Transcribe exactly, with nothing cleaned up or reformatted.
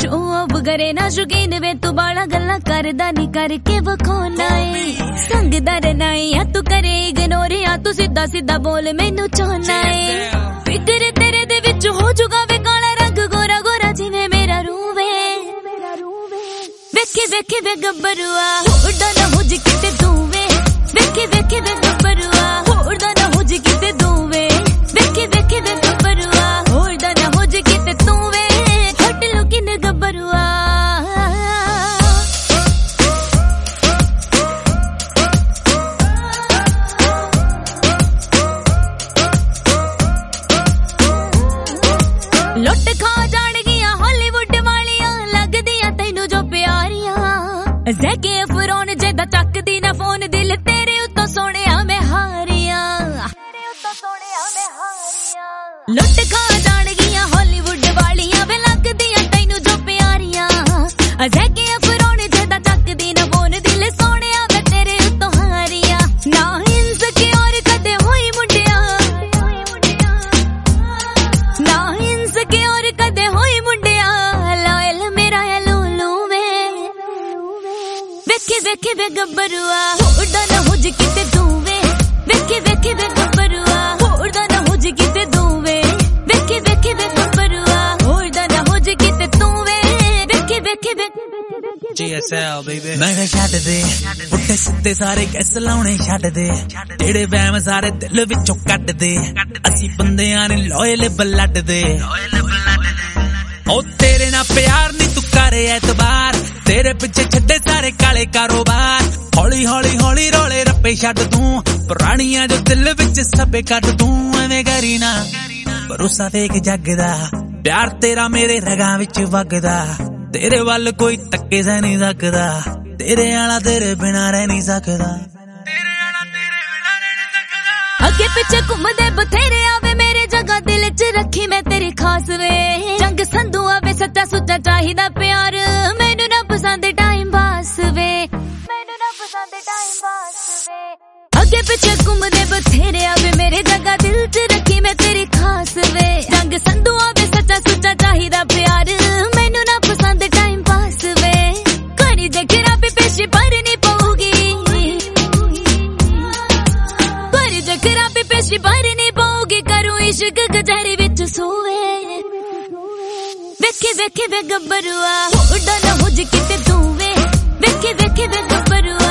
show off करे ना शौकीन वे तू बाला गल्ला करदा नी करके वखोना है संगदा रहना है या तू करे इग्नोर या तू सीधा सीधा बोल मैनू चाहना है फिक्र तेरे दे विच हो जुगा वे काला रंग गोरा गोरा जिवें मेरा रूह वे वेखे वेखे वे गब्बरुआ उड़ा ना हो जी किते तू वे वेखे वेखे वे गब्बरुआ उड़ा ना हो जी किते तू वे वेखे वेखे वे गब्बरुआ उड़ा ना हो जी किते तू वे हट लो किन गब्बरुआ लुट खा जान गया हॉलीवुड वालियां लगदियां तैनू जो प्यारियां ज़ैके अफरोन जेदा चकदी ना फोन दिल तेरे उत्तों सोहणिया मैं हारियां तेरे उत्तों सोहणिया मैं हारियां लुट खा जान गया हॉलीवुड वालियां वे लगदियां तैनू जो प्यारियां ज़ैके अफरोन जेदा चकदी ना फोन दिल सोहणिया मैं तेरे उत्तों हारियां ना इनसिक्योर कदे होई मुंडिया ना इनसिक्योर कदे होई मुंडिया लायल मेरा है लूलू वे वेखे वेखे वे गब्बरुआ उड़ा ना हो जी किते तू वे वेखे वेखे वे गब्बरुआ उड़ा ना हो जी किते तू वे वेखे वेखे वे गब्बरुआ उड़ा ना हो जी किते तू वे वेखे वेखे वे G S L baby मैं कह छੱਡ दे पुट्ठे सिੱਧੇ ਸਾਰੇ ਕਿਸ ਲਾਉਣੇ ਛੱਡ ਦੇ ਜਿਹੜੇ ਵਹਿਮ ਸਾਰੇ ਦਿਲ ਵਿੱਚੋਂ ਕੱਢ ਦੇ ਅਸੀਂ ਬੰਦਿਆਂ ਨੇ ਲੋਇਲ ਬਲੱਡ ਦੇ ਉਹ ਤੇਰੇ ਨਾਲ ਪਿਆਰ ਨਹੀਂ ਤੂੰ ਕਰੇ ਐਤਬਾਰ ਤੇਰੇ ਪਿੱਛੇ ਛੱਡੇ ਸਾਰੇ ਕਾਲੇ ਕਾਰੋਬਾਰ ਹੌਲੀ ਹੌਲੀ ਹੌਲੀ ਰੋਲੇ ਰੱਪੇ ਛੱਡ ਤੂੰ ਪੁਰਾਣੀਆਂ ਜੋ ਦਿਲ ਵਿੱਚ ਸੱਬੇ ਕੱਢ ਤੂੰ ਐਵੇਂ ਕਰੀ ਨਾ ਭਰੋਸਾ ਫੇਕ ਜੱਗ ਦਾ ਪਿਆਰ ਤੇਰਾ ਮੇਰੇ ਰਗਾਂ ਵਿੱਚ ਵਗਦਾ तेरे वाल कोई तक्के से नहीं सकदा तेरे आला तेरे बिना रह नहीं सकदा तेरे आला तेरे बिना रह नहीं सकदा अगे पीछे घूमदे बथेरे आवे मेरे जगह दिल च रखी मैं तेरी खास वे जंग संधू आवे सच्चा सुच्चा चाहिदा प्यार मैनू ना पसंद टाइम पास वे मैनू ना पसंद टाइम पास वे अगे पीछे घूमदे बथेरे आवे मेरे जगह दिल च रखी मैं तेरी खास वे जंग संधू आवे सच्चा सुच्चा चाहिदा प्यार मैनू ना पसंद टाइम पास वे करी जे खराबी पेशी भरनी पऊगी करी जे खराबी पेशी भरनी पऊगी करूं इश्क गजरी विच सोवे वेखे वेखे वे गब्बरुआ उड़ा ना हो जी किते तू वे वेखे वेखे वे गब्बरुआ